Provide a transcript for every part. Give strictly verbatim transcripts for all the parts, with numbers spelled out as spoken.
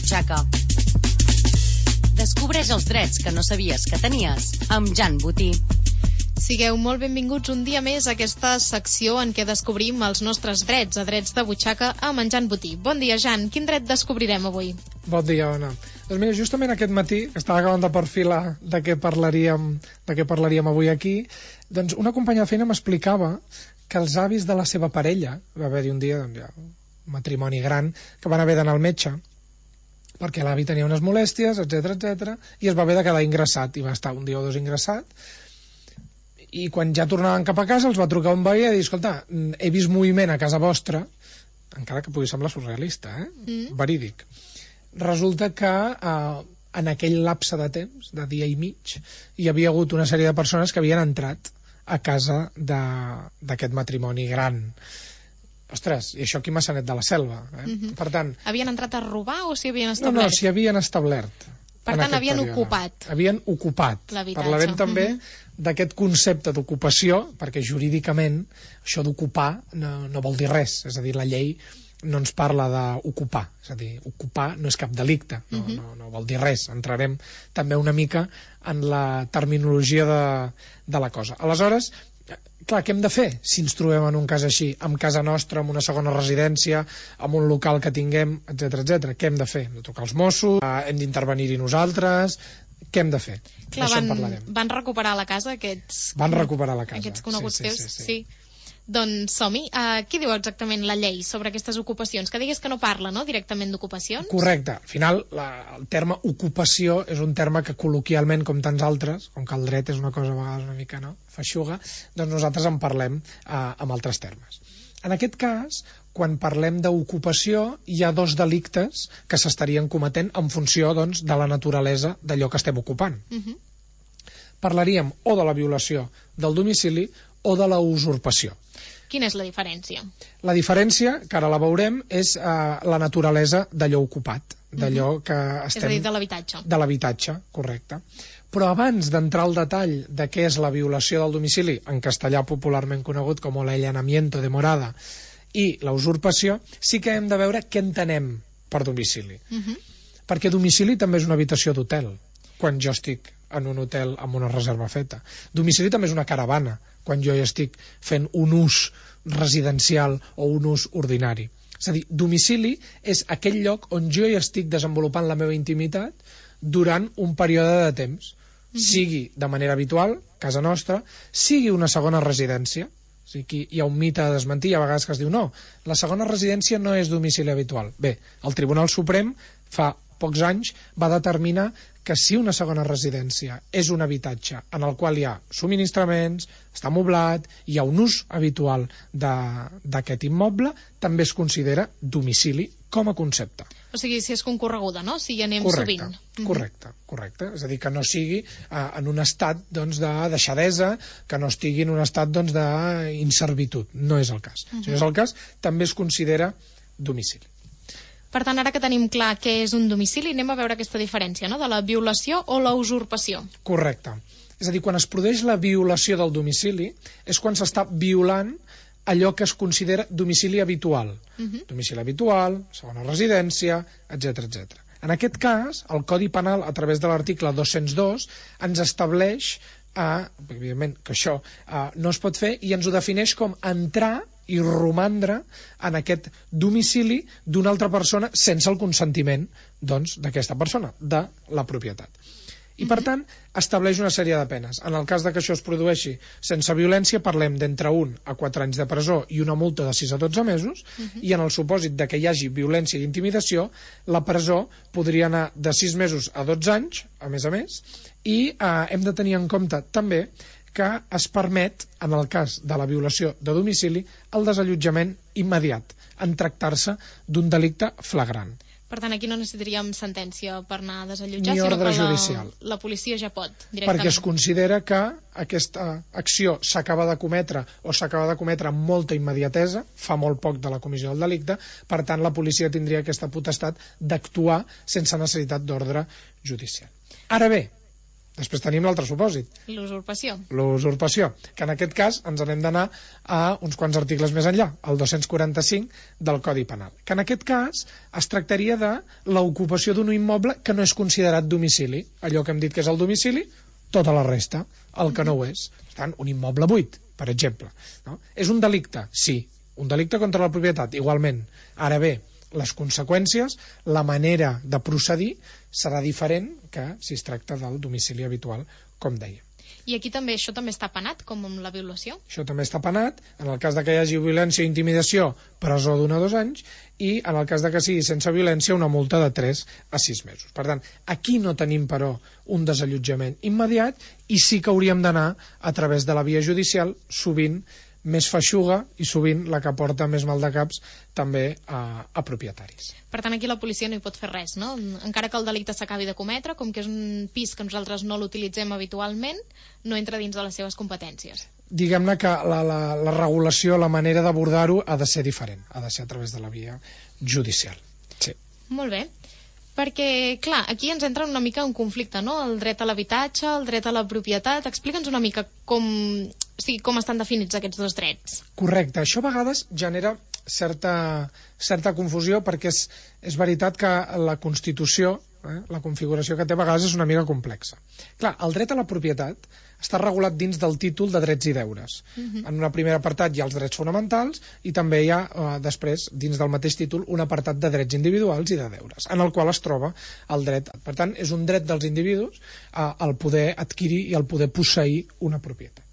butxaca. Descobreix els drets que no sabies que tenies amb Jan Botí. Sigueu molt benvinguts un dia més a aquesta secció en què descobrim els nostres drets, a Drets de Butxaca, amb en Jan Botí. Bon dia, Jan. Quin dret descobrirem avui? Bon dia, Ona. Doncs mira, justament aquest matí, que estava acabant de perfilar de què parlaríem, de què parlaríem avui aquí, doncs una companya de feina m'explicava que els avis de la seva parella, va haver-hi un dia, doncs ja, un matrimoni gran, que van haver d'anar al metge, perquè l'avi tenia unes molèsties, etcètera, etcètera, i es va haver de quedar ingressat, i va estar un dia o dos ingressat, i quan ja tornaven cap a casa els va trucar un veí i dir, escolta, he vist moviment a casa vostra, encara que pugui semblar surrealista, eh? Mm. Verídic. Resulta que eh, en aquell lapse de temps, de dia i mig, hi havia hagut una sèrie de persones que havien entrat a casa d'aquest matrimoni gran. Ostres, i això aquí a Maçanet de la Selva. Eh? Mm-hmm. Per tant... Havien entrat a robar o s'hi havien establert? No, no, s'hi havien establert. Per tant, havien període. ocupat. Havien ocupat. Parlarem també mm-hmm. d'aquest concepte d'ocupació, perquè jurídicament això d'ocupar no, no vol dir res. És a dir, la llei no ens parla d'ocupar. És a dir, ocupar no és cap delicte, no, mm-hmm. no, no vol dir res. Entrarem també una mica en la terminologia de, de la cosa. Aleshores, clar, què hem de fer si ens trobem en un cas així, amb casa nostra, amb una segona residència, amb un local que tinguem, etcètera, etcètera? Què hem de fer? Hem de trucar els Mossos, hem d'intervenir-hi nosaltres, què hem de fer? Clar, van, van recuperar la casa aquests... Van recuperar la casa. Aquests coneguts sí, sí, teus, sí. sí. sí. Doncs som-hi. Uh, què diu exactament la llei sobre aquestes ocupacions? Que digues que no parla, no?, directament d'ocupacions? Correcte. Al final, la, el terme ocupació és un terme que col·loquialment, com tants altres, com que el dret és una cosa a vegades una mica, no?, feixuga, doncs nosaltres en parlem uh, amb altres termes. En aquest cas, quan parlem d'ocupació, hi ha dos delictes que s'estarien cometent en funció, doncs, de la naturalesa d'allò que estem ocupant. Uh-huh. Parlaríem o de la violació del domicili o de la usurpació. Quina és la diferència? La diferència, que ara la veurem, és eh, la naturalesa d'allò ocupat, d'allò mm-hmm. que estem... És a dir, de l'habitatge. De l'habitatge, correcte. Però abans d'entrar al detall de què és la violació del domicili, en castellà popularment conegut com el allanamiento de morada, i la usurpació, sí que hem de veure què entenem per domicili. Mm-hmm. Perquè domicili també és una habitació d'hotel, quan jo estic en un hotel amb una reserva feta. Domicili també és una caravana, quan jo hi estic fent un ús residencial o un ús ordinari. És a dir, domicili és aquell lloc on jo hi estic desenvolupant la meva intimitat durant un període de temps, mm-hmm. sigui de manera habitual, casa nostra, sigui una segona residència. O sigui, hi ha un mite a desmentir, a vegades que es diu no, la segona residència no és domicili habitual. Bé, el Tribunal Suprem fa pocs anys va determinar que si una segona residència és un habitatge en el qual hi ha subministraments, està amoblat, hi ha un ús habitual d'aquest immoble, també es considera domicili com a concepte. O sigui, si és concorreguda, no? Si hi anem correcte, sovint. Correcte, correcte. És a dir, que no sigui eh, en un estat doncs, de deixadesa, que no estigui en un estat doncs, d'inservitud. No és el cas. Uh-huh. Si no és el cas, també es considera domicili. Per tant, ara que tenim clar què és un domicili, anem a veure aquesta diferència, no?, de la violació o la usurpació. Correcte. És a dir, quan es produeix la violació del domicili, és quan s'està violant allò que es considera domicili habitual. Uh-huh. Domicili habitual, segona residència, etcètera, etcètera. En aquest cas, el Codi Penal, a través de l'article dos-cents dos, ens estableix, eh, evidentment, que això eh, no es pot fer, i ens ho defineix com entrar i romandre en aquest domicili d'una altra persona sense el consentiment doncs, d'aquesta persona, de la propietat. I, per tant, estableix una sèrie de penes. En el cas de que això es produeixi sense violència, parlem d'entre un a quatre anys de presó i una multa de sis a dotze mesos, uh-huh. i en el supòsit de que hi hagi violència i intimidació, la presó podria anar de sis mesos a dotze anys, a més a més, i eh, hem de tenir en compte també que es permet, en el cas de la violació de domicili, el desallotjament immediat, en tractar-se d'un delicte flagrant. Per tant, aquí no necessitaríem sentència per anar a desallotjar, ni sinó ordre que judicial. La, la policia ja pot, directament. Perquè es considera que aquesta acció s'acaba de cometre o s'acaba de cometre amb molta immediatesa, fa molt poc de la comissió del delicte, per tant la policia tindria aquesta potestat d'actuar sense necessitat d'ordre judicial. Ara bé, Després tenim l'altre supòsit. L'usurpació. L'usurpació, que en aquest cas ens n'hem d'anar a uns quants articles més enllà, el dos-cents quaranta-cinc del Codi Penal, que en aquest cas es tractaria de l'ocupació d'un immoble que no és considerat domicili. Allò que hem dit que és el domicili, tota la resta, el que no ho és. Per tant, un immoble buit, per exemple. No? És un delicte? Sí. Un delicte contra la propietat, igualment. Ara bé, les conseqüències, la manera de procedir serà diferent que si es tracta del domicili habitual, com deia. I aquí també, això també està penat, com amb la violació? Això també està penat, en el cas de que hi hagi violència o intimidació, presó d'un a dos anys, i en el cas de que sigui sense violència, una multa de tres a sis mesos. Per tant, aquí no tenim, però, un desallotjament immediat, i sí que hauríem d'anar a través de la via judicial, sovint més feixuga i sovint la que porta més mal de caps també a, a propietaris. Per tant, aquí la policia no hi pot fer res, no? Encara que el delicte s'acabi de cometre, com que és un pis que nosaltres no l'utilitzem habitualment, no entra dins de les seves competències. Diguem-ne que la, la, la regulació, la manera d'abordar-ho ha de ser diferent, ha de ser a través de la via judicial. Sí. Molt bé. Perquè, clar, aquí ens entra una mica un conflicte, no? El dret a l'habitatge, el dret a la propietat. Explica'ns una mica com, o sigui, com estan definits aquests dos drets. Correcte. Això a vegades genera certa, certa confusió perquè és, és veritat que la Constitució, eh, la configuració que té a vegades és una mica complexa. Clar, el dret a la propietat està regulat dins del títol de drets i deures. Uh-huh. En un primer apartat hi ha els drets fonamentals i també hi ha, eh, després, dins del mateix títol, un apartat de drets individuals i de deures, en el qual es troba el dret. Per tant, és un dret dels individus eh, el poder adquirir i el poder posseir una propietat.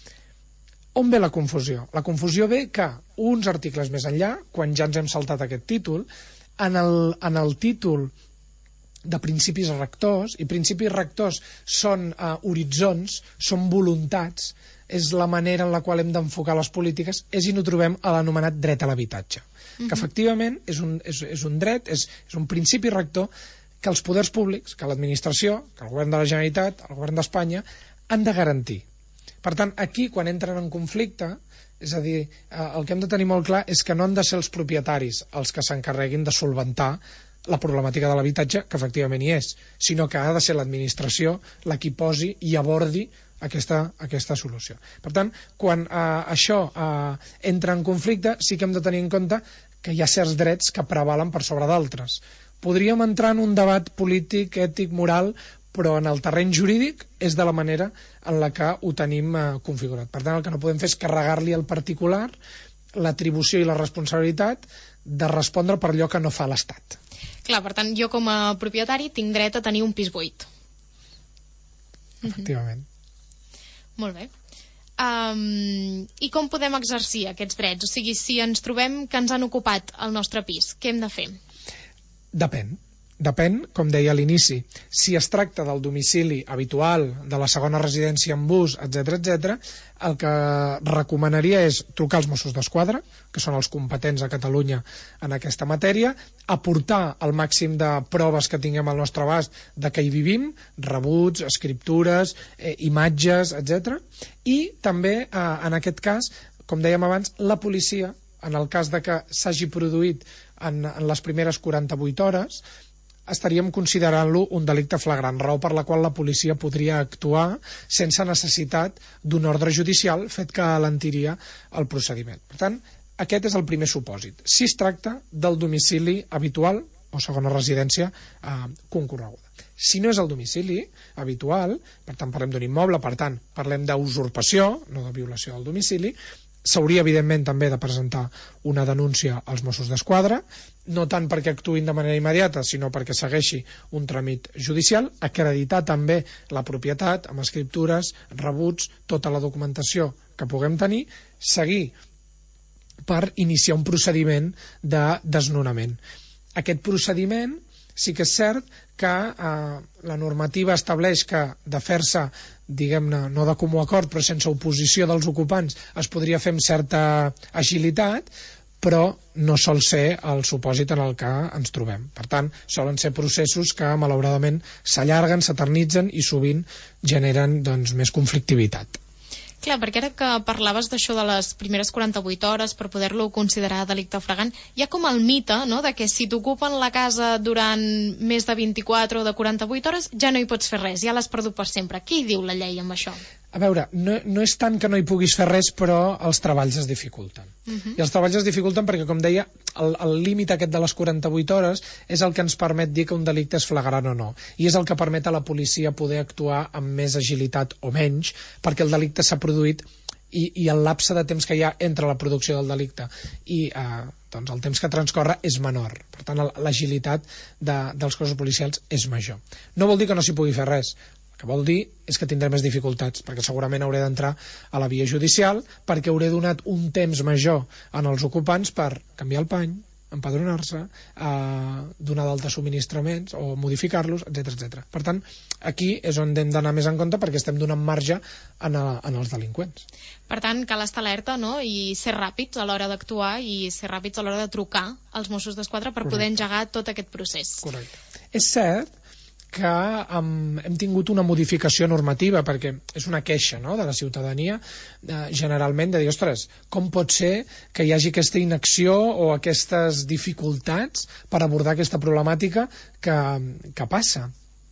On ve la confusió? La confusió ve que uns articles més enllà, quan ja ens hem saltat aquest títol, en el, en el títol de principis rectors, i principis rectors són uh, horitzons, són voluntats, és la manera en la qual hem d'enfocar les polítiques, és i no trobem a l'anomenat dret a l'habitatge, uh-huh. que efectivament és un, és, és un dret, és, és un principi rector que els poders públics, que l'administració, que el govern de la Generalitat, el govern d'Espanya, han de garantir. Per tant, aquí, quan entren en conflicte, és a dir, uh, el que hem de tenir molt clar és que no han de ser els propietaris els que s'encarreguin de solventar la problemàtica de l'habitatge, que efectivament hi és, sinó que ha de ser l'administració la qui posi i abordi aquesta, aquesta solució. Per tant, quan eh, això eh, entra en conflicte, sí que hem de tenir en compte que hi ha certs drets que prevalen per sobre d'altres. Podríem entrar en un debat polític, ètic, moral, però en el terreny jurídic és de la manera en la que ho tenim eh, configurat. Per tant, el que no podem fer és carregar-li al particular l'atribució i la responsabilitat de respondre per allò que no fa l'Estat. Clar, per tant, jo com a propietari tinc dret a tenir un pis buit. Efectivament. Uh-huh. Molt bé. Um, I com podem exercir aquests drets? O sigui, si ens trobem que ens han ocupat el nostre pis, què hem de fer? Depèn. Depèn, com deia a l'inici, si es tracta del domicili habitual, de la segona residència en ús, etcètera, etcètera, el que recomanaria és trucar als Mossos d'Esquadra, que són els competents a Catalunya en aquesta matèria, aportar el màxim de proves que tinguem al nostre abast de que hi vivim, rebuts, escriptures, eh, imatges, etcètera, i també, eh, en aquest cas, com dèiem abans, la policia, en el cas de que s'hagi produït en, en les primeres quaranta-vuit hores, estaríem considerant-lo un delicte flagrant, raó per la qual la policia podria actuar sense necessitat d'un ordre judicial fet que alentiria el procediment. Per tant, aquest és el primer supòsit. Si es tracta del domicili habitual o segona residència eh, concorreguda. Si no és el domicili habitual, per tant parlem d'un immoble, per tant parlem d'usurpació, no de violació del domicili, s'hauria evidentment també de presentar una denúncia als Mossos d'Esquadra, no tant perquè actuïn de manera immediata, sinó perquè segueixi un tràmit judicial, acreditar també la propietat amb escriptures, rebuts, tota la documentació que puguem tenir, seguir per iniciar un procediment de desnonament. Aquest procediment sí que és cert que eh, la normativa estableix que de fer-se, diguem-ne, no de comú acord, però sense oposició dels ocupants, es podria fer amb certa agilitat, però no sol ser el supòsit en el que ens trobem. Per tant, solen ser processos que, malauradament, s'allarguen, s'eternitzen i sovint generen doncs, més conflictivitat. Clar, perquè ara que parlaves d'això de les primeres quaranta-vuit hores per poder-lo considerar delicte flagrant, hi ha com el mite, no?, de que si t'ocupen la casa durant més de vint-i-quatre o de quaranta-vuit hores ja no hi pots fer res, ja l'has perdut per sempre. Què hi diu la llei amb això? A veure, no, no és tant que no hi puguis fer res, però els treballs es dificulten. Uh-huh. I els treballs es dificulten perquè, com deia, el, el límit aquest de les quaranta-vuit hores és el que ens permet dir que un delicte és flagrant o no. I és el que permet a la policia poder actuar amb més agilitat o menys, perquè el delicte s'ha produït i, i el lapse de temps que hi ha entre la producció del delicte i eh, doncs el temps que transcorre és menor. Per tant, l'agilitat de, dels cossos policials és major. No vol dir que no s'hi pugui fer res. El que vol dir és que tindré més dificultats, perquè segurament hauré d'entrar a la via judicial, perquè hauré donat un temps major en els ocupants per canviar el pany, empadronar-se, eh, donar d'alta subministraments o modificar-los, etcètera, etcètera. Per tant, aquí és on hem d'anar més en compte perquè estem donant marge en, a, en els delinqüents. Per tant, cal estar alerta, no?, i ser ràpids a l'hora d'actuar i ser ràpids a l'hora de trucar als Mossos d'Esquadra per Correcte. Poder engegar tot aquest procés. Correcte. És cert que um, hem tingut una modificació normativa, perquè és una queixa, no?, de la ciutadania, eh, generalment, de dir, ostres, com pot ser que hi hagi aquesta inacció o aquestes dificultats per abordar aquesta problemàtica que, que passa,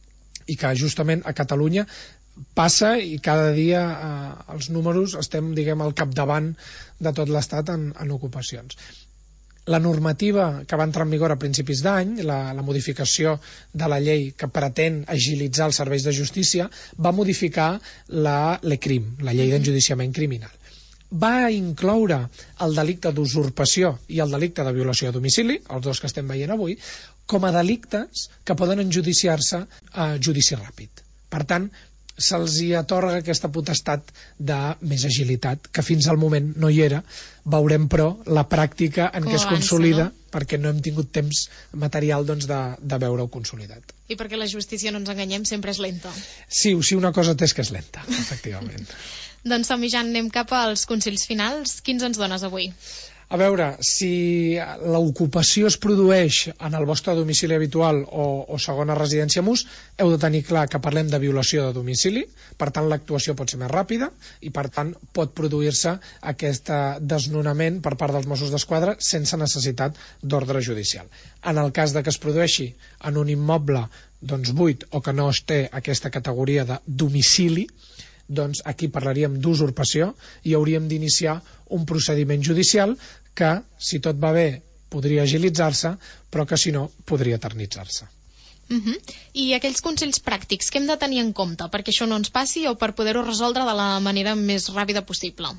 i que justament a Catalunya passa i cada dia eh, els números estem, diguem, al capdavant de tot l'Estat en, en ocupacions. La normativa que va entrar en vigor a principis d'any, la, la modificació de la llei que pretén agilitzar els serveis de justícia, va modificar la l'ECRIM, la llei d'enjudiciament criminal. Va incloure el delicte d'usurpació i el delicte de violació a domicili, els dos que estem veient avui, com a delictes que poden enjudiciar-se a judici ràpid. Per tant, se'ls hi atorga aquesta potestat de més agilitat, que fins al moment no hi era. Veurem, però, la pràctica en Com què es avança, consolida, no? Perquè no hem tingut temps material doncs, de, de veure-ho consolidat. I perquè la justícia, no ens enganyem, sempre és lenta. Sí, sí, una cosa té és que és lenta, efectivament. Doncs, som-hi, Jan, anem cap als consells finals. Quins ens dones avui? A veure, si l'ocupació es produeix en el vostre domicili habitual o, o segona residència M U S, heu de tenir clar que parlem de violació de domicili, per tant l'actuació pot ser més ràpida i per tant pot produir-se aquest desnonament per part dels Mossos d'Esquadra sense necessitat d'ordre judicial. En el cas de que es produeixi en un immoble doncs, buit o que no es té aquesta categoria de domicili, doncs aquí parlaríem d'usurpació i hauríem d'iniciar un procediment judicial que, si tot va bé, podria agilitzar-se, però que, si no, podria eternitzar-se. Uh -huh. I aquells consells pràctics, què hem de tenir en compte perquè això no ens passi o per poder-ho resoldre de la manera més ràpida possible?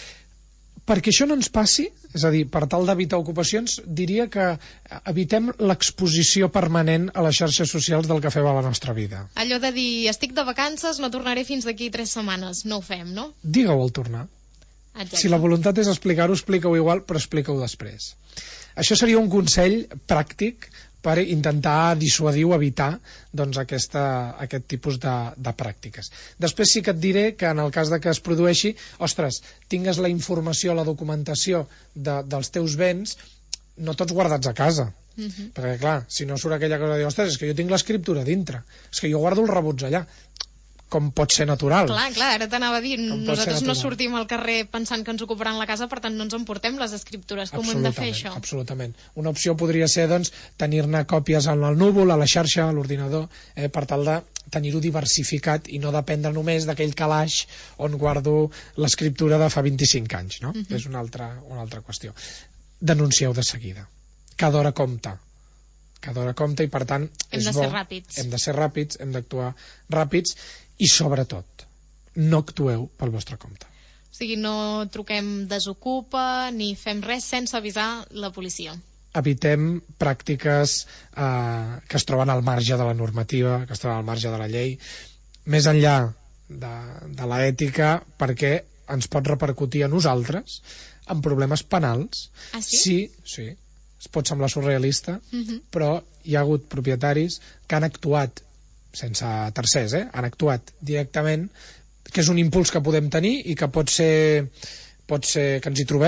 Perquè això no ens passi, és a dir, per tal d'evitar ocupacions, diria que evitem l'exposició permanent a les xarxes socials del que fem a la nostra vida. Allò de dir, estic de vacances, no tornaré fins d'aquí tres setmanes. No ho fem, no? Digue-ho al tornar. Exacte. Si la voluntat és explicar-ho, explica-ho igual, però explica-ho després. Això seria un consell pràctic per intentar dissuadir o evitar doncs, aquesta, aquest tipus de, de pràctiques. Després sí que et diré que en el cas de que es produeixi, ostres, tingues la informació, la documentació de, dels teus béns, no tots guardats a casa. Uh -huh. Perquè clar, si no surt aquella cosa de dir, ostres, és que jo tinc l'escriptura dintre, és que jo guardo els rebuts allà. Com pot ser natural. Clar, clar, ara t'anava a dir, nosaltres no sortim al carrer pensant que ens ocuparan la casa, per tant no ens emportem les escriptures. Com hem de fer això? Absolutament. Una opció podria ser, doncs, tenir-ne còpies en el núvol, a la xarxa, a l'ordinador, eh, per tal de tenir-ho diversificat i no dependre només d'aquell calaix on guardo l'escriptura de fa vint-i-cinc anys, no? Uh -huh. És una altra, una altra qüestió. Denuncieu de seguida. Cada hora compta. Cada hora compta i, per tant, hem és de bo. ser ràpids. Hem de ser ràpids, hem d'actuar ràpids i, sobretot, no actueu pel vostre compte. O sigui, no truquem desocupa ni fem res sense avisar la policia. Evitem pràctiques eh, que es troben al marge de la normativa, que es troben al marge de la llei, més enllà de, de l'ètica, perquè ens pot repercutir a nosaltres en problemes penals. Ah, sí? Sí, sí. Es pot semblar surrealista, uh -huh. però hi ha hagut propietaris que han actuat sense tercers, eh? han actuat directament, que és un impuls que podem tenir i que pot ser, pot ser que ens hi trobem,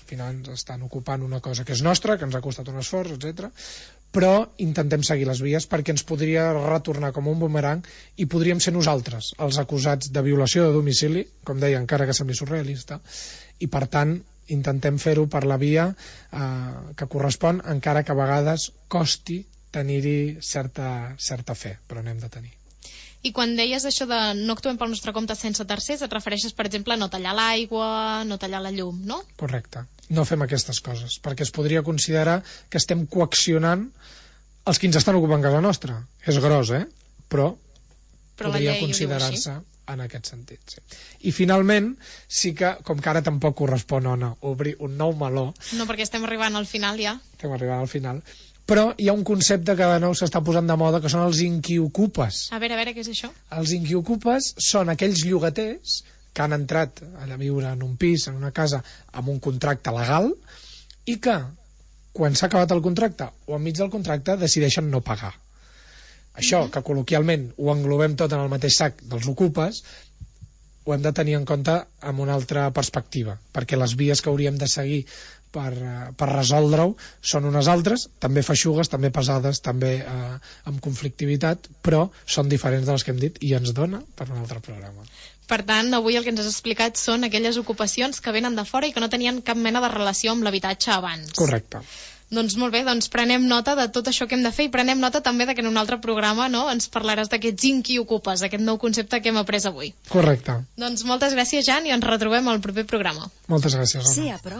final ens estan ocupant una cosa que és nostra, que ens ha costat un esforç, etcètera. Però intentem seguir les vies perquè ens podria retornar com un bumerang i podríem ser nosaltres els acusats de violació de domicili, com deia, encara que sembli surrealista, i per tant intentem fer-ho per la via eh, que correspon, encara que a vegades costi tenir-hi certa, certa fe, però n'hem de tenir. I quan deies això de no actuem pel nostre compte sense tercers, et refereixes, per exemple, a no tallar l'aigua, no tallar la llum, no? Correcte. No fem aquestes coses, perquè es podria considerar que estem coaccionant els que ens estan ocupant casa nostra. És gros, eh? Però, Però podria considerar-se en aquest sentit. Sí. I finalment, sí que, com que ara tampoc correspon, Ona, obrir un nou meló... No, perquè estem arribant al final ja. Estem arribant al final... Però hi ha un concepte que de nou s'està posant de moda, que són els inquiocupes. A veure, a veure, què és això? Els inquiocupes són aquells llogaters que han entrat a viure en un pis, en una casa, amb un contracte legal, i que, quan s'ha acabat el contracte o enmig del contracte, decideixen no pagar. Això, mm-hmm. que col·loquialment ho englobem tot en el mateix sac dels ocupes, ho hem de tenir en compte amb una altra perspectiva, perquè les vies que hauríem de seguir per, per resoldre-ho són unes altres, també feixugues, també pesades, també eh, amb conflictivitat, però són diferents de les que hem dit i ens dona per un altre programa. Per tant, avui el que ens has explicat són aquelles ocupacions que venen de fora i que no tenien cap mena de relació amb l'habitatge abans. Correcte. Doncs molt bé, doncs prenem nota de tot això que hem de fer i prenem nota també de que en un altre programa, no, ens parlaràs d'aquests inquiocupes, aquest nou concepte que hem après avui. Correcte. Doncs moltes gràcies, Jan, i ens retrobem al proper programa. Moltes gràcies, Ona. Sí,